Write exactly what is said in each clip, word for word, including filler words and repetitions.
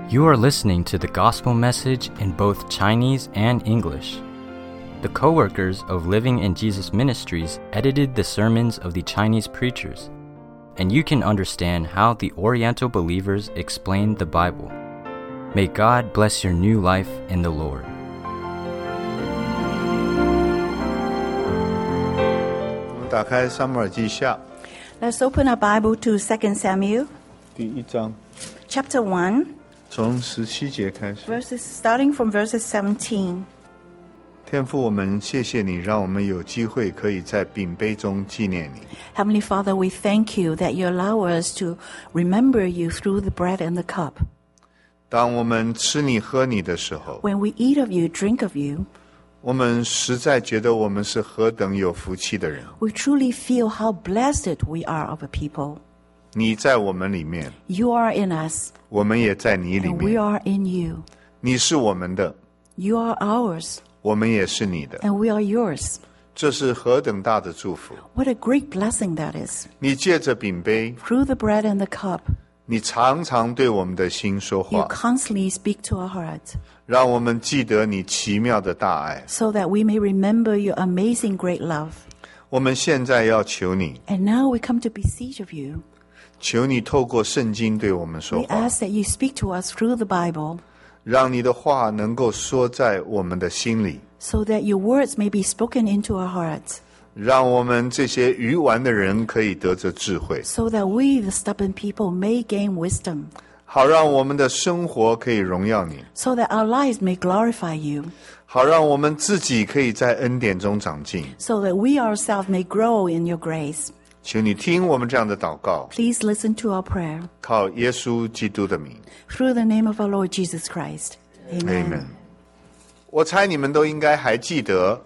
You are listening to the gospel message in both Chinese and English. The co-workers of Living in Jesus Ministries edited the sermons of the Chinese preachers, and you can understand how the Oriental believers explain the Bible. May God bless your new life in the Lord. 我们打开撒母耳记下 Let's open our Bible to Second Samuel, 第一章， chapter one, 从十七节开始。 verses starting from verses seventeen. 天父，我们谢谢你，让我们有机会可以在饼杯中纪念你。 Heavenly Father, we thank you that you allow us to remember you through the bread and the cup. 当我们吃你喝你的时候， When we eat of you, drink of you, 我们实在觉得我们是何等有福气的人。 we truly feel how blessed we are of a people. 你在我们里面， You are in us, 我们也在你里 and we 面。 are in you. 你是我们的， You are ours, 我们也是你的。 and we are yours. 这是何等大的祝福！ What a great blessing that is. 你借着饼杯， Through the bread and the cup, 你常常对我们的心说 you 话， constantly speak to our hearts, 让我们记得你奇妙的大爱。 so that we may remember your amazing great love. 我们现在要求你， And now we come to beseech of you. 求你透过圣经对我们说 We 话， ask that you speak to us through the Bible, 让你的话能够说在我们的心里， so that your words may be spoken into our hearts, 让我们这些愚顽的人可以得着智慧， so that we, the stubborn people, may gain wisdom, 好让我们的生活可以荣耀你， so that our lives may glorify you, 好让我们自己可以在恩典中长进。 so that we ourselves may grow in your grace. 求你听我们这样的祷告， Please listen to our prayer. 靠耶稣基督的名 Through the name of our Lord Jesus Christ. Amen. Amen。我猜你们都应该还记得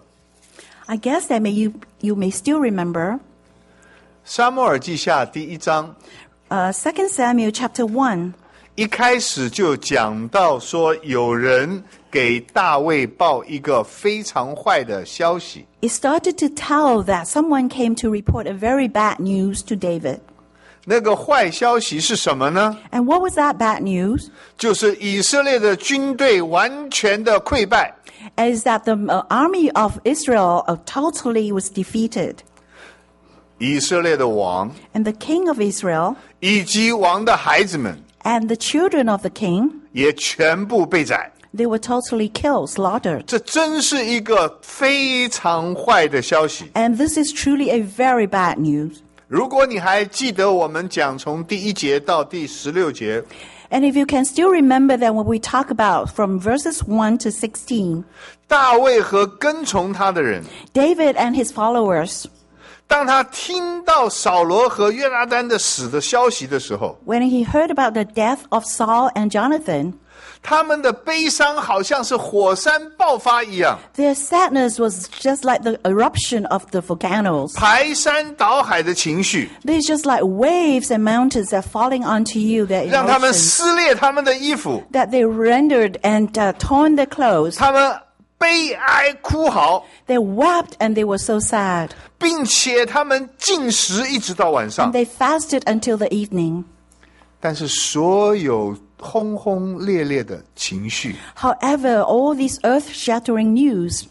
I guess that may you, you may still remember 撒母耳记下第一章 uh, Second Samuel chapter one. 一开始就讲到说，有人给大卫报一个非常坏的消息。 It started to tell that someone came to report a very bad news to David. 那个坏消息是什么呢？ And what was that bad news? 就是以色列的军队完全的溃败， Is that the uh, army of Israel uh, totally was defeated. 以色列的王 And the king of Israel 以及王的孩子们 and the children of the king, 也全部被宰。 they were totally killed, slaughtered. 这真是一个非常坏的消息。 And this is truly a very bad news. 如果你还记得我们讲从第一节到第十六节， And if you can still remember that when we talk about from verses one to sixteen, 大卫和跟从他的人， David and his followers, 当他听到扫罗和约拿单的死的消息的时候， when he heard about the death of Saul and Jonathan, 他们的悲伤好像是火山爆发一样， their sadness was just like the eruption of the volcanoes. 排山倒海的情绪， They're just like waves and mountains that are falling onto you, their 让他们 emotions, 撕裂他们的衣服， that they rendered and uh, torn their clothes. 他们悲哀哭嚎， They wept and they were so sad. 并且他们禁食一直到晚上 And。they fasted until the evening. 但是所有轰轰烈烈的情绪 However, all these earth-shattering news,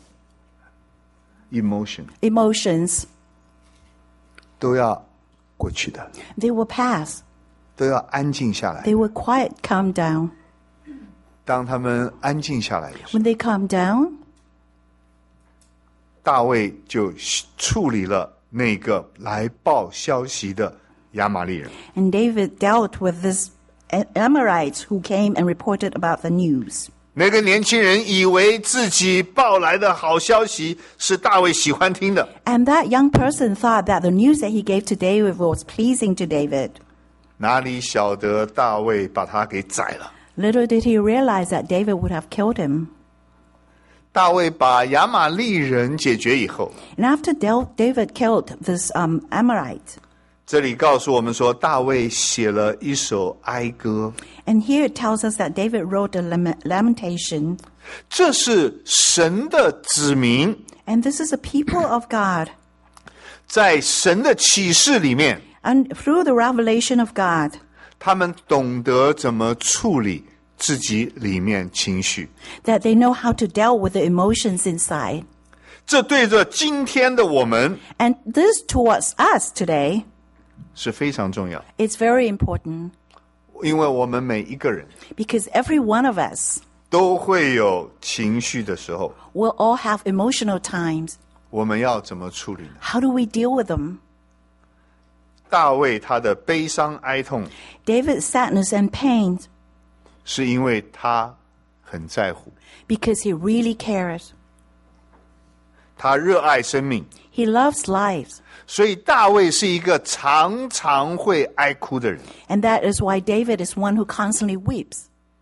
emotion emotions, 都要过去的， they will pass. 都要安静下来。 They will quiet, calm down. 当他们安静下来的时候， When they calm down, 大卫就处理了那个来报消息的亚玛利人。 and David dealt with this Amorites who came and reported about the news. 那个年轻人以为自己报来的好消息是大卫喜欢听的， And that young person thought that the news that he gave to David was pleasing to David. 哪里晓得大卫把他给宰了。 Little did he realize that David would have killed him. 大卫把亚玛利人解决以后， And after Del- David killed this um, Amorite, 这里告诉我们说，大卫写了一首哀歌， and here it tells us that David wrote a lament- lamentation. 这是神的子民 And this is a people of God. 在神的启示里面， And through the revelation of God, 他们懂得怎么处理自己里面情绪。 that they know how to deal with the emotions inside. 这对着今天的我们 And this towards us today, 是非常重要， it's very important 因为我们每一个人 because every one of us 都会有情绪的时候， will all have emotional times. 我们要怎么处理呢？ How do we deal with them? 大卫他的悲伤哀痛， David's sadness and pain 是因为他很在乎， because he really cares. 他热爱生命， He loves lives. 所以大卫是一个常常会哀哭的人。 And that is why David is one who constantly weeps.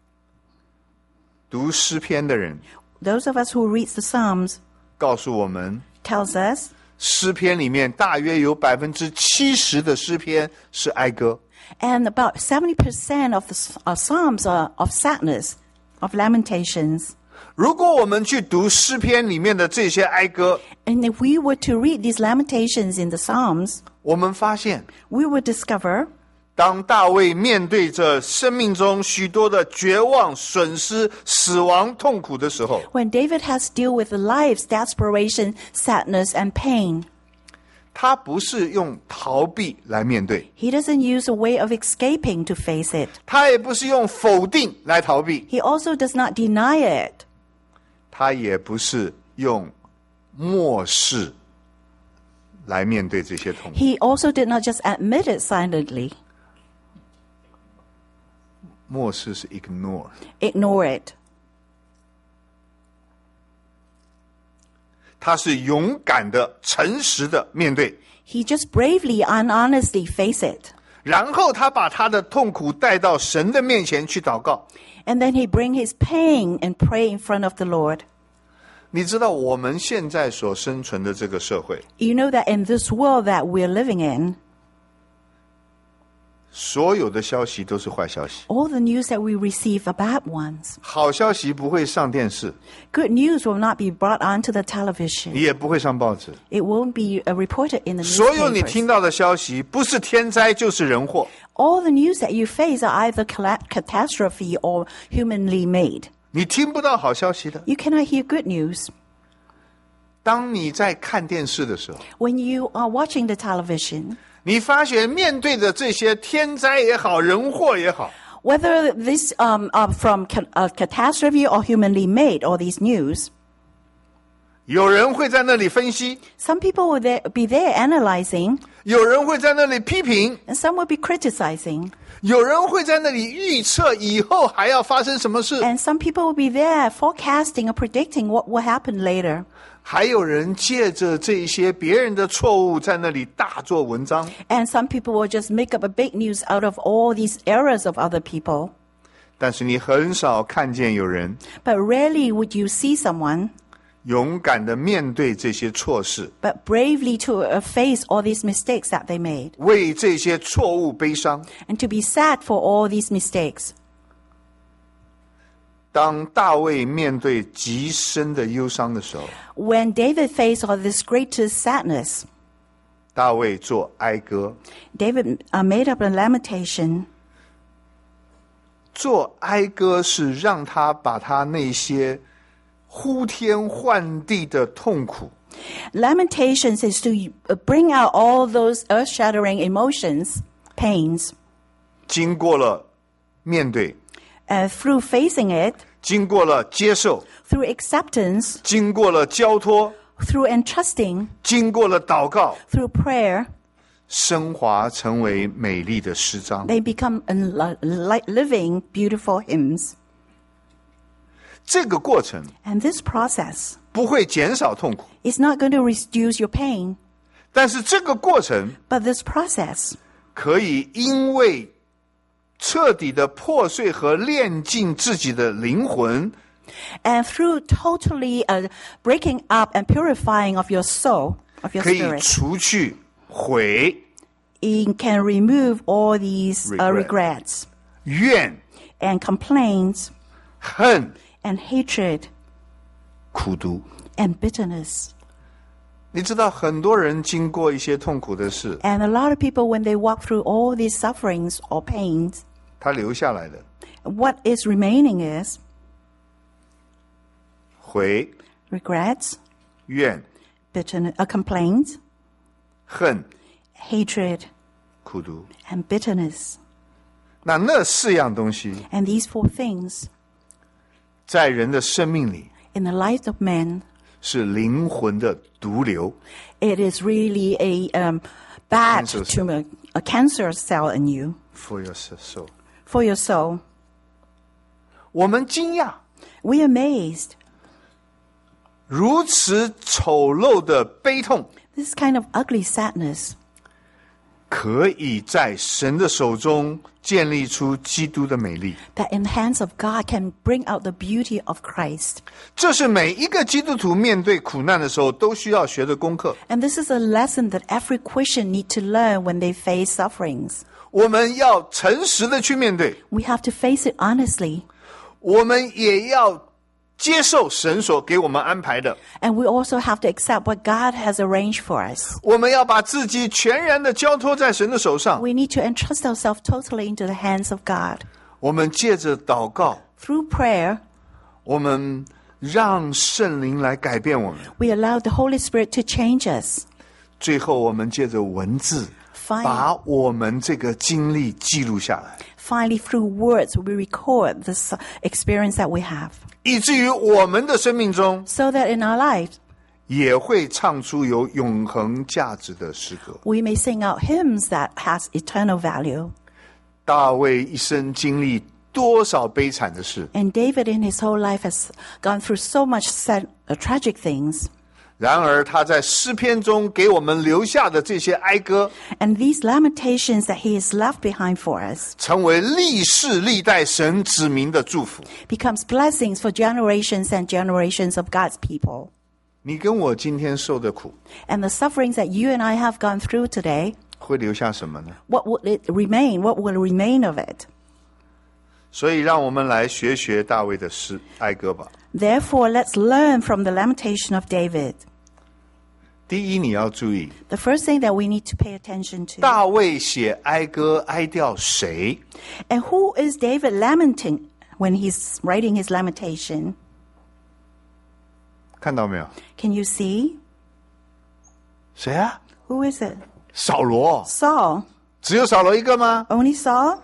读诗篇的人 Those of us who read the Psalms 告诉我们， tells us 诗篇里面大约有百分之七十的诗篇是哀歌。 and about seventy percent of the uh, Psalms are of sadness, of lamentations. 如果我们去读诗篇里面的这些哀歌， And if we were to read these lamentations in the Psalms, 我们发现， we would discover 当大卫面对着生命中许多的绝望、损失、死亡、痛苦的时候， when David has to deal with the life's desperation, sadness, and pain, 他不是用逃避来面对， he doesn't use a way of escaping to face it. 他也不是用否定来逃避， He also does not deny it. 他也不是用漠视来面对这些痛苦。 He also did not just admit it silently, 漠视是 ignore， ignore it. 他是勇敢的、诚实的面对， He just bravely and honestly face it. 然后他把他的痛苦带到神的面前去祷告。 And then he bring his pain and pray in front of the Lord. 你知道我们现在所生存的这个社会， You know that in this world that we're living in, 所有的消息都是坏消息， all the news that we receive are bad ones. 好消息不会上电视， Good news will not be brought onto the television. 也不会上报纸。 It won't be uh, reported in the 所有你听 newspapers. 到的消息，不是天灾就是人祸。 All the news that you face are either cala- catastrophe or humanly made. 你听不到好消息的。 You cannot hear good news. 当你在看电视的时候， When you are watching the television, 你发现面对的这些天灾也好，人祸也好， whether this um, are from ca- uh, catastrophe or humanly made, all these news, 有人会在那里分析， some people will there, be there analyzing, 有人会在那里批评， and some will be criticizing, 有人会在那里预测以后还要发生什么事， and some people will be there forecasting or predicting what will happen later. 还有人借着这些别人的错误在那里大做文章。 And some people will just make up a big news out of all these errors of other people. 但是你很少看见有人 But rarely would you see someone, 勇敢的面对这些错事， but bravely to uh, face all these mistakes that they made, 为这些错误悲伤。 and to be sad for all these mistakes. 当大卫面对极深的忧伤的时候， When David faced all this greatest sadness, 大卫做哀歌。 David uh, made up a lamentation. 做哀歌是让他把他那些呼天唤地的痛苦， Lamentations is to uh, bring out all those earth-shattering emotions, pains, 经过了面对， uh, through facing it, 经过了接受， through acceptance, 经过了交托， through entrusting, 经过了祷告， through prayer, 升华成为美丽的诗章。 they become a li- li- living, beautiful hymns. 这个过程 And this process 不会减少痛苦， is not going to reduce your pain, 但是这个过程 but this process 可以因为彻底的破碎和炼尽自己的灵魂， and through totally uh, breaking up and purifying of your soul, of your 可以 spirit, 除去悔、 it can remove all these uh, Regret. regrets 怨、 and complaints 恨、 and hatred 苦毒。 and bitterness. 你知道很多人经过一些痛苦的事， And a lot of people, when they walk through all these sufferings or pains, 他留下来的 What is remaining is 悔、 regrets, 怨、 bitterness, a complaint, 恨、 hatred, 苦毒。 and bitterness. 那那四样东西 And these four things 在人的生命里 in the life of man, 是灵魂的毒瘤， it is really a um, bad Cancer tumor, a cancer cell in you, for your soul。 for your soul. 我们惊讶， We are amazed. 如此丑陋的悲痛， This kind of ugly sadness 可以在神的手中建立出基督的美丽。 that in the hands of God can bring out the beauty of Christ. 这是每一个基督徒面对苦难的时候都需要学的功课。 And this is a lesson that every Christian need to learn when they face sufferings. 我们要诚实的去面对， We have to face it honestly. 我们也要接受神所给我们安排的。 And we also have to accept what God has arranged for us. 我们要把自己全然的交托在神的手上。 We need to entrust ourselves totally into the hands of God. 我们借着祷告， Through prayer, 我们让圣灵来改变我们。 we allow the Holy Spirit to change us. 最后，我们借着文字， Fine. 把我们这个经历记录下来， Finally, through words, we record this experience that we have, 以至于我们的生命中 so that in our lives, 也会唱出有永恒价值的诗歌。 we may sing out hymns that has eternal value. 大卫一生经历多少悲惨的事， And David in his whole life has gone through so much sad, uh, tragic things. 然而他在诗篇中给我们留下的这些哀歌， And these lamentations that he has left behind for us 成为历世历代神子民的祝福。 becomes blessings for generations and generations of God's people. 你跟我今天受的苦， And the sufferings that you and I have gone through today, 会留下什么呢？ what will it remain? What will remain of it? 所以让我们来学学大卫的诗哀歌吧。 Therefore, let's learn from the lamentation of David. 第一，你要注意， The first thing that we need to pay attention to. 大卫写哀歌哀悼谁？ And who is David lamenting when he's writing his lamentation? 看到没有？ Can you see? 谁啊？ Who is it? 扫罗。 Saul. 只有扫罗一个吗 Only Saul?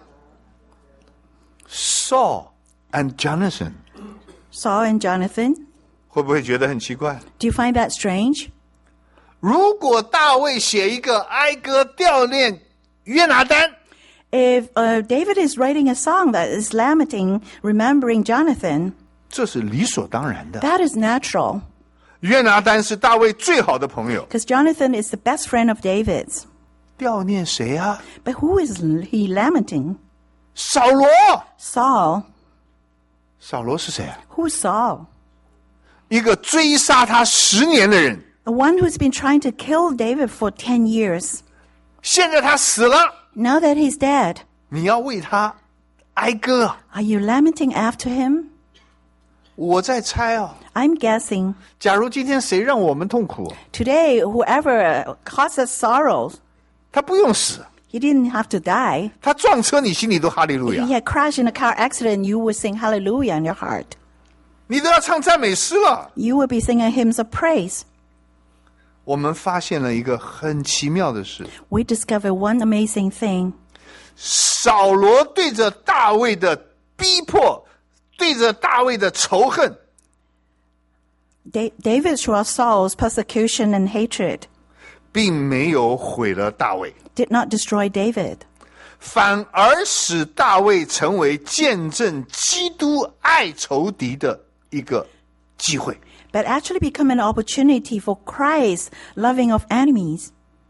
？Saul and Jonathan， Saul and Jonathan? 会不会觉得很奇怪？ Do you find that strange? 如果大卫写一个哀歌悼念约拿单， If uh, David is writing a song that is lamenting, remembering Jonathan, 这是理所当然的。 that is natural. 约拿单是大卫最好的朋友， Because Jonathan is the best friend of David's. 悼念谁啊？ But who is he lamenting? 扫罗。 Saul. 扫罗是谁啊？ Who's Saul? 一个追杀他十年的人， The one who's been trying to kill David for ten years. 现在他死了， Now that he's dead, 你要为他哀歌。 are you lamenting after him? 我在猜哦， I'm guessing 假如今天谁让我们痛苦， today, whoever caused us sorrows, 他不用死， he didn't have to die. 他撞车你心里都哈利路 If 亚 he，had crashed in a car accident, you would sing hallelujah in your heart. 你都要唱赞美诗了。 You would be singing hymns of praise. 我们发现了一个很奇妙的事， We discover one amazing thing. 扫罗对着大卫的逼迫，对着大卫的仇恨， Da- David saw Saul's persecution and hatred, 并没有毁了大卫， did not destroy David, 反而使大卫成为见证基督爱仇敌的一个机会。 but actually become an opportunity for Christ loving of enemies.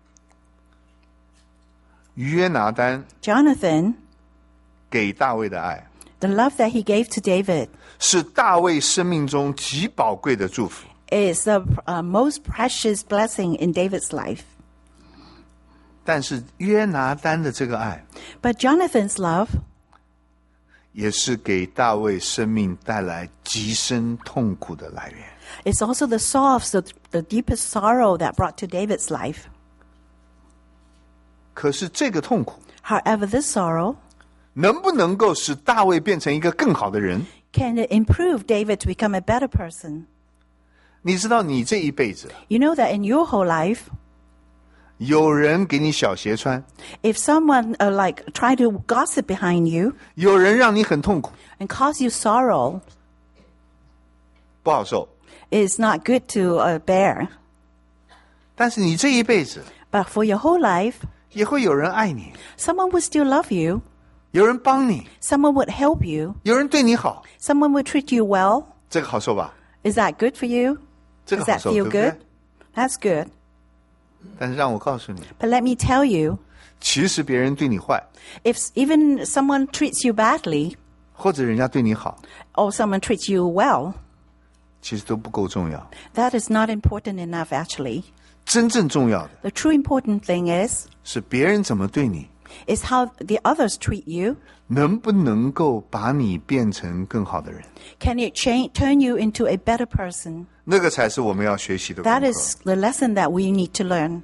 约拿单 Jonathan, 给大卫的爱， the love that he gave to David, 是大卫生命中极宝贵的祝福。 is the uh, most precious blessing in David's life. 但是约拿单的这个爱， But Jonathan's love 也是给大卫生命带来极深痛苦的来源。 is also the source of the deepest sorrow that brought to David's life. 可是这个痛苦 However, this sorrow 能不能够使大卫变成一个更好的人？ Can it improve David to become a better person? 你知道你这一辈子 You know that in your whole life, 有人给你小鞋穿， if someone uh, like try to gossip behind you 有人让你很痛苦， and cause you sorrow, 不好受。 it's not good to uh, bear. 但是你这一辈子 But for your whole life, 也会有人爱你， someone will still love you. 有人帮你， Someone would help you. 有人对你好， Someone would treat you well. 这个好受吧？ Is that good for you? 这个 Does 好 that 受， feel 对不对 good?？That's good. 但是让我告诉你， But let me tell you, 其实别人对你坏， if even someone treats you badly 或者人家对你好， or someone treats you well, 其实都不够重要。 that is not important enough actually. 真正重要的 The true important thing is, 是别人怎么对你， is how the others treat you. 能不能够把你变成更好的人， Can it change, turn you into a better person? 那个才是我们要学习的功 That 课。 is the lesson that we need to learn.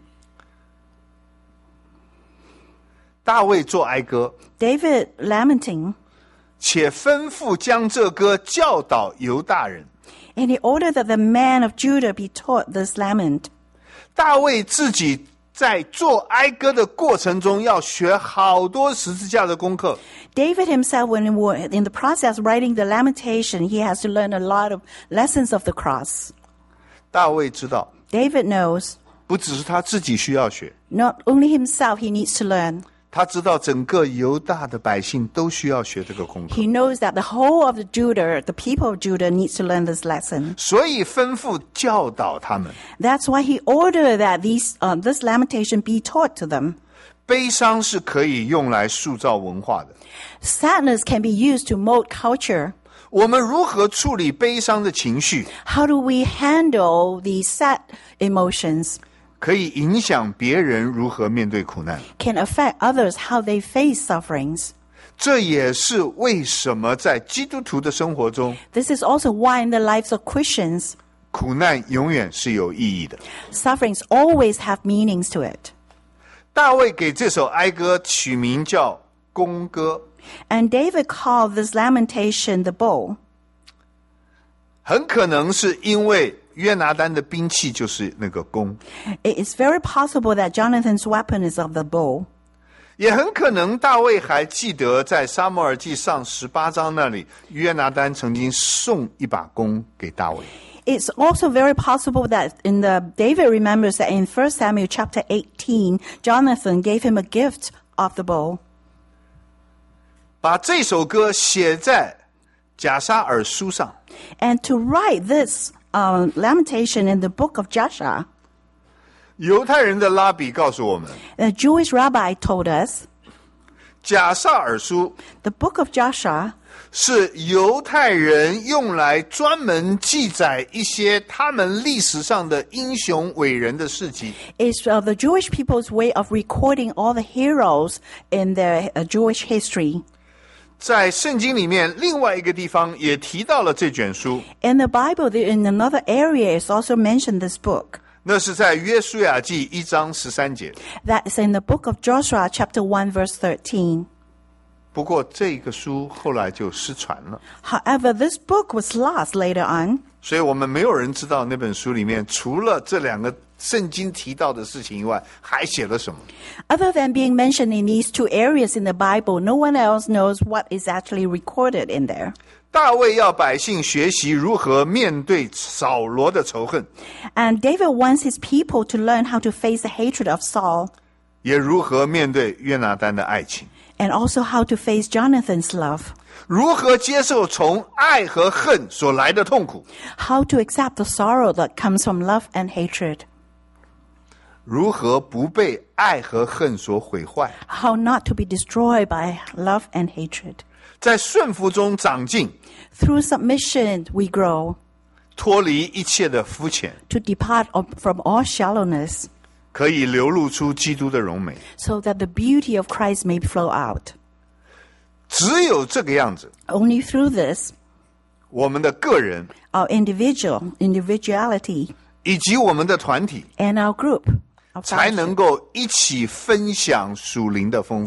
大卫做哀歌， David lamenting, 且吩咐将这歌教导犹大人。 and he ordered that the man of Judah be taught this lament. 大卫自己在做哀歌的过程中，要学好多十字架的功课。 David himself, when he wa- in the process writing the lamentation, he has to learn a lot of lessons of the cross. 大卫知道， David knows 不只是他自己需要学， not only himself he needs to learn. 他知道整个犹大的百姓都需要学这个功课， He knows that the whole of the Judah, the people of Judah, needs to learn this lesson. 所以吩咐教导他们。 That's why he ordered that these, uh, this lamentation be taught to them. 悲伤是可以用来塑造文化的。 Sadness can be used to mold culture. 我们如何处理悲伤的情绪， How do we handle these sad emotions? 可以影响别人如何面对苦难。 Can affect others how they face sufferings. 这也是为什么在基督徒的生活中， This is also why in the lives of Christians, 苦难永远是有意义的。 sufferings always have meanings to it. 大卫给这首哀歌取名叫弓歌， And David called this lamentation the bow. 很可能是因为约拿单的兵器就是那个弓， It is very possible that Jonathan's weapon is of the bow. 也很可能大卫还记得在撒母耳记上十八章那里，约拿单曾经送一把弓给大卫。 It's also very possible that in the David remembers that in First Samuel chapter eighteen, Jonathan gave him a gift of the bow. 把这首歌写在甲沙尔书上， And to write this uh, lamentation in the book of Joshua, 犹太人的拉比告诉我们， a Jewish rabbi told us, 甲沙尔书 the book of Joshua 是犹太人用来专门记载一些他们历史上的英雄伟人的事迹。 is uh, the Jewish people's way of recording all the heroes in their uh, Jewish history. 在圣经里面，另外一个地方也提到了这卷书， In the Bible, there- in another area, it's also mentioned this book. 那是在约书亚记一章十三节。 That's in the book of Joshua, chapter one, verse thirteen. 不过这个书后来就失传了， However, this book was lost later on, 所以我们没有人知道那本书里面除了这两个圣经提到的事情以外，还写了什么。 other than being mentioned in these two areas in the Bible, no one else knows what is actually recorded in there. 大卫要百姓学习如何面对扫罗的仇恨， And David wants his people to learn how to face the hatred of Saul 也如何面对约拿单的爱情， and also how to face Jonathan's love, 如何接受从爱和恨所来的痛苦， how to accept the sorrow that comes from love and hatred, 如何不被爱和恨所毁坏， how not to be destroyed by love and hatred. 在顺服中长进， Through submission, we grow 脱离一切的肤浅， to depart of- from all shallowness 可以流露出基督的荣美。 so that the beauty of Christ may flow out. 只有这个样子， Only through this, 我们的个人 our individual individuality 以及我们的团体 and our group, our 才 fellowship, 能够一起分享属灵的丰富。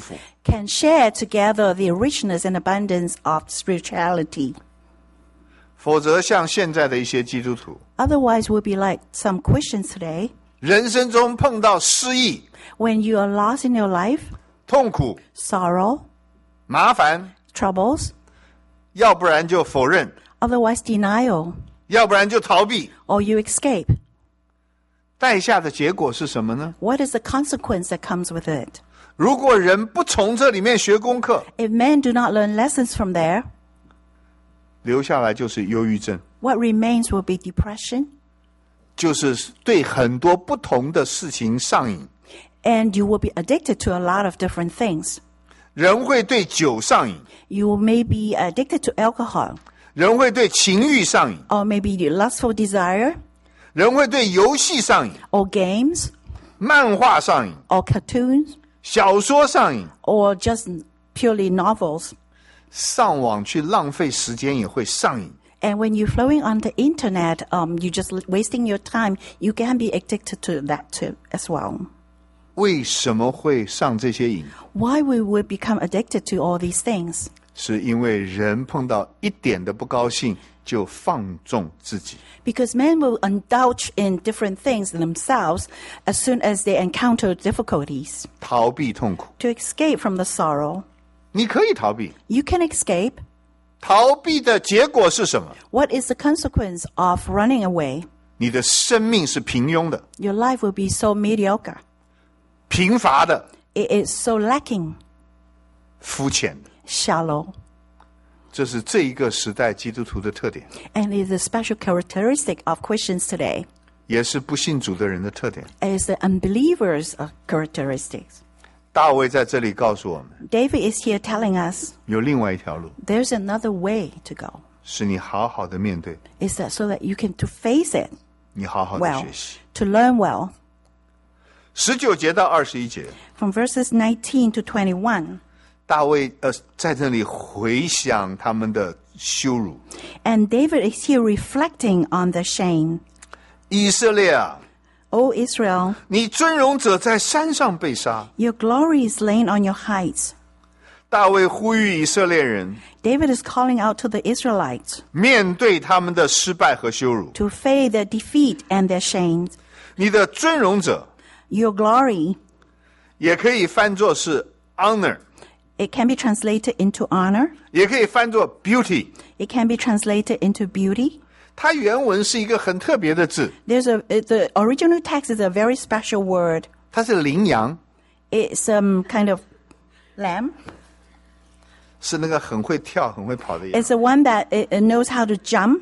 can share together the richness and abundance of spirituality. 否则像现在的一些基督徒， Otherwise, we'll be like some Christians today. 人生中碰到失意、 When you are lost in your life, 痛苦、 sorrow, 麻烦， troubles, 要不然就否认， otherwise denial, 要不然就逃避， or you escape. 带下的结果是什么呢？ What is the consequence that comes with it? 如果人不从这里面学功课， If men do not learn lessons from there, 留下来就是忧郁症， what remains will be depression, 就是对很多不同的事情上瘾。 and you will be addicted to a lot of different things. 人会对酒上瘾， You may be addicted to alcohol, 人会对情欲上瘾， or maybe lustful desire, 人会对游戏上瘾， or games, 漫画上瘾， or cartoons, 小说上瘾， or just purely novels. 上网去浪费时间也会上瘾。 And when you're flowing on the internet, um, you're just wasting your time. You can be addicted to that too as well. 为什么会上这些瘾？ Why we would become addicted to all these things? 是因为人碰到一点的不高兴就放纵自己。 Because men will indulge in different things in themselves as soon as they encounter difficulties 逃避痛苦， to escape from the sorrow. 你可以逃避， You can escape. 逃避的结果是什么？ What is the consequence of running away? 你的生命是平庸的、 Your life will be so mediocre. 贫乏的、 It is so lacking, 肤浅的。 shallow. 这是这一个时代基督徒的特点， And it is a special characteristic of Christians today. 也是不信主的人的特点。 It is the unbelievers' uh, characteristics. 大卫在这里告诉我们， David is here telling us 有另外一条路， there's another way to go. 是你好好的面对， Is that so that you can to face it 你好好的 well, 学习。 to learn well. 十九节到二十一节， From verses nineteen to twenty-one. 大卫呃在这里回想他们的羞辱。 And David is here reflecting on the shame. 以色列啊， O Israel, 你尊荣者在山上被杀。 your glory is lain on your heights. 大卫呼吁以色列人 David is calling out to the Israelites 面对他们的失败和羞辱。 to face their defeat and their shame. 你的尊荣者 Your glory, 也可以翻作是 honor， it can be translated into honor. 也可以翻作 beauty。 It can be translated into beauty. 它原文是一个很特别的字， There's a it- the original text is a very special word. 它是羚羊， It's some kind of lamb. 是那个很会跳、很会跑的羊。 It's the one that it, it knows how to jump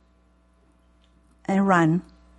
and run.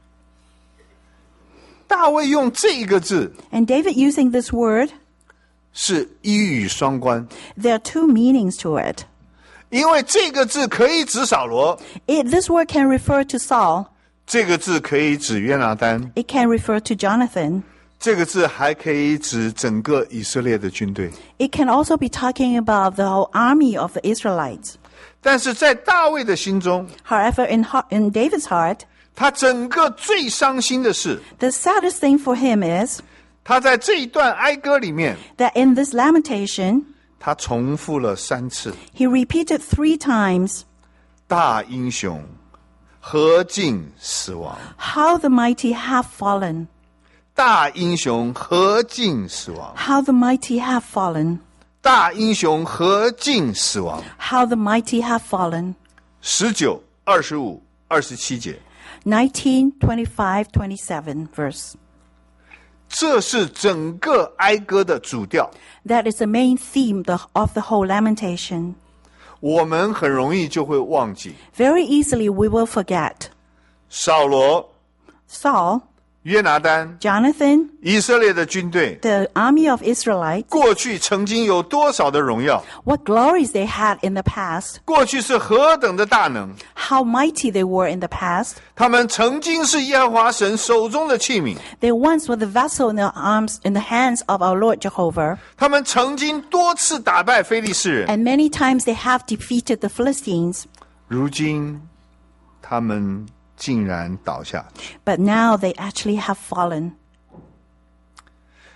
大卫用这一个字 And David using this word, 是一语双关， there are two meanings to it. 因为这个字可以指扫罗， It, this word can refer to Saul. 这个字可以指约拿丹， It can refer to Jonathan. 这个字还可以指整个以色列的军队。 It can also be talking about the whole army of the Israelites. 但是在大卫的心中， However, in, heart, in David's heart, 他整个最伤心的是， the saddest thing for him is 他在这一段哀歌里面， that in this lamentation, 他重复了三次： he repeated three times, 大英雄何竟死亡， how the mighty have fallen, 大英雄何竟死亡， how the mighty have fallen, 大英雄何竟死亡。 how the mighty have fallen. 十九、二十五、二十七节， nineteen, twenty-five, twenty-seven verse. 这是整个哀歌的主调。 That is the main theme the, of the whole lamentation. 我们很容易就会忘记 Very easily we will forget 扫罗、 Saul, 约拿丹、 Jonathan, 以色列的军队 the army of Israelites, 过去曾经有多少的荣耀， what glories they had in the past, 过去是何等的大能， how mighty they were in the past. 他们曾经是耶和华神手中的器皿， They once were the vessel in the arms, in the hands of our Lord Jehovah, 他们曾经多次打败非利士人， and many times they have defeated the Philistines, 如今他们竟然倒下去。 but now they actually have fallen.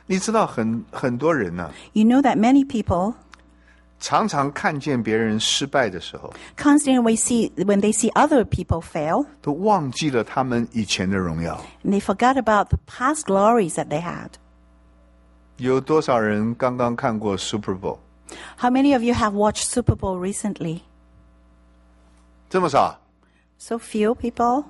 你知道很很多人呢、啊， You know that many people 常常看见别人失败的时候， constantly see, when they see other people fail, 都忘记了他们以前的荣耀。 and they forgot about the past glories that they had. 有多少人刚刚看过 Super Bowl？ How many of you have watched Super Bowl recently? 这么少？ So few people.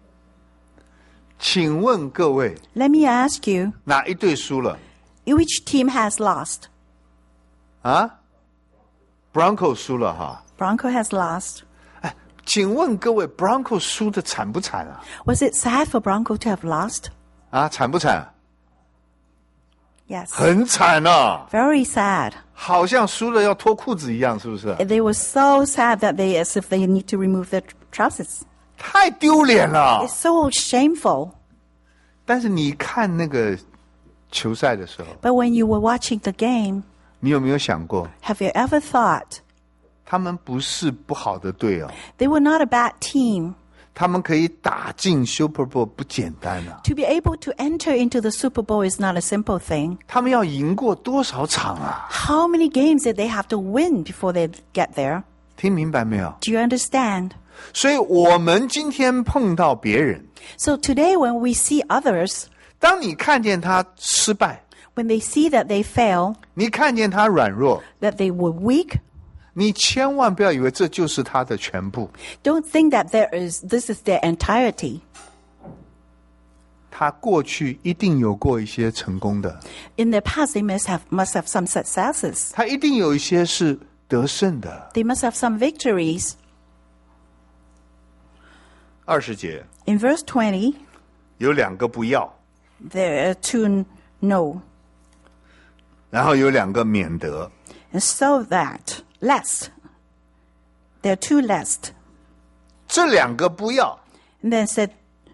请问各位， Let me ask you, 哪一队输了？ which team has lost? 啊 ？Bronco 输了哈。 Bronco has lost. 哎，请问各位 ，Bronco 输的惨不惨啊？ Was it sad for Bronco to have lost? 啊，惨不惨？ Yes. 很惨啊， Very sad. 好像输了要脱裤子一样，是不是？ They were so sad that they, as if they need to remove their trousers. 太丢脸了 It's。so shameful. 但是你看那个球赛的时候， But when you were watching the game, 你有没有想过， have you ever thought 他们不是不好的队哦， they were not a bad team? 他们可以打进 Super Bowl 不简单啊， To be able to enter into the Super Bowl is not a simple thing. 他们要赢过多少场啊？ How many games did they have to win before they get there? 听明白没有？ Do you understand? 所以我们今天碰到别人， So today when we see others, 当你看见他失败， when they see that they fail, 你看见他软弱， that they were weak, 你千万不要以为这就是他的全部。 don't think that there is this is their entirety. 他过去一定有过一些成功的， In their past, they must have must have some successes. 他一定有一些是得胜的。 They must have some victories. 二十节 In verse twenty, 有两个不要， there are two no, 然后有两个免得。 and so that lest there are two lest, 这两个不要 and then said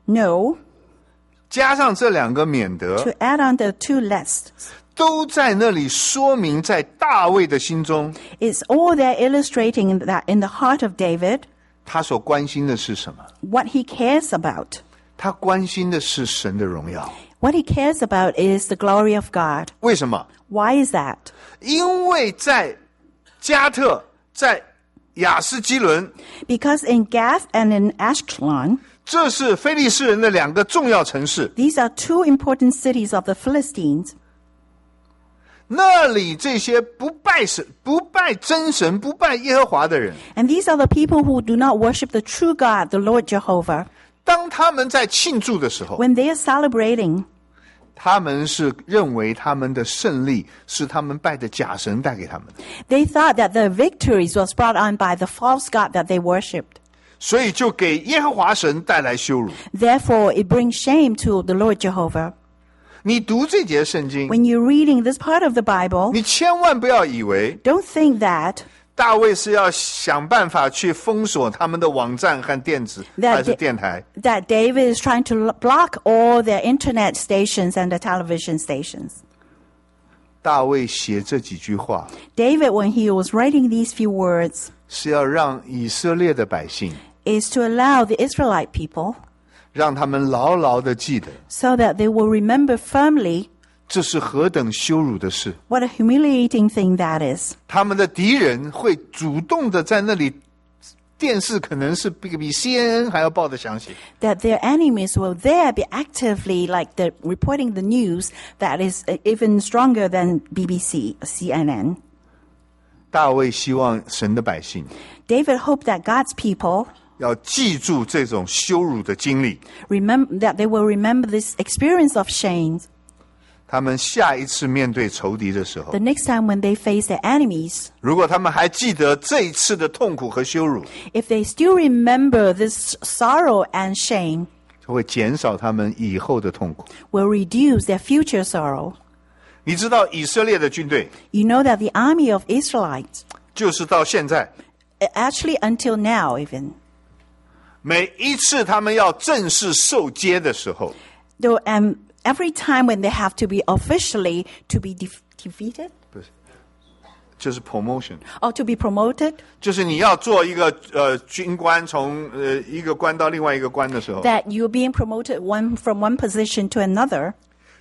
no 加上这两个免得， to add on the two lest. 都在那里说明，在大卫的心中， It's all there illustrating that in the heart of David, 他所关心的是什么？ what he cares about. 他关心的是神的荣耀。 What he cares about is the glory of God. 为什么？ Why is that? 因为在加特，在亚斯基伦， Because in Gath and in Ashkelon, 这是非利士人的两个重要城市。 these are two important cities of the Philistines. 那里这些不拜神、不拜真神、不拜耶和华的人， And these are the people who do not worship the true God, the Lord Jehovah. 当他们在庆祝的时候， When they are celebrating, 他们是认为他们的胜利是他们拜的假神带给他们的， they thought that the victories was brought on by the false God that they worshipped. 所以就给耶和华神带来羞辱。 Therefore, it brings shame to the Lord Jehovah. 你读这节圣经， When you're reading this part of the Bible, 你千万不要以为 don't think that 大卫是要想办法去封锁他们的网站和电子 That 还是 they- 电台。 that David is trying to lo- block all their internet stations and the television stations. 大卫写这几句话， David, when he was writing these few words, 是要让以色列的百姓， is to allow the Israelite people 让他们牢牢的记得， so that they will remember firmly 这是何等羞辱的事。 what a humiliating thing that is. 他们的敌人会主动的在那里，电视可能是比比 C N N 还要报的详细。 That their enemies will there be actively like the reporting the news that is uh, even stronger than B B C, C N N. 大卫希望神的百姓 David hoped that God's people 要记住这种羞辱的经历， remember that they will remember this experience of shame 他们下一次面对仇敌的时候 the，next time when they face their enemies. 如果他们还记得这一次的痛苦和羞辱， If they still remember this sorrow and shame, 就会减少他们以后的痛苦。 will reduce their future sorrow. 你知道以色列的军队 You know that the army of Israelites, 就是到现在， actually until now even, 每一次他们要正式受接的时候， though um, every time when they have to be officially to be def- defeated 不是，就是 promotion， or to be promoted, 就是你要做一个呃军官，从呃一个官到另外一个官的时候， that you're being promoted one from one position to another,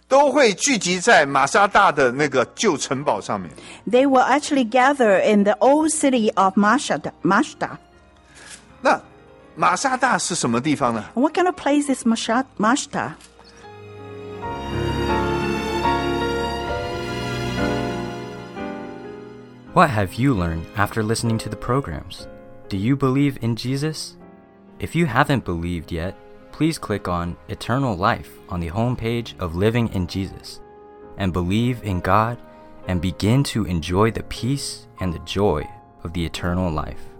都会聚集在玛莎大的那个旧城堡上面。 They will actually gather in the old city of Mashda. Mashda. 那玛莎大是什么地方呢？ And what kind of place is Mashda? Mashda? What have you learned after listening to the programs? Do you believe in Jesus? If you haven't believed yet, please click on Eternal Life on the homepage of Living in Jesus and believe in God and begin to enjoy the peace and the joy of the eternal life.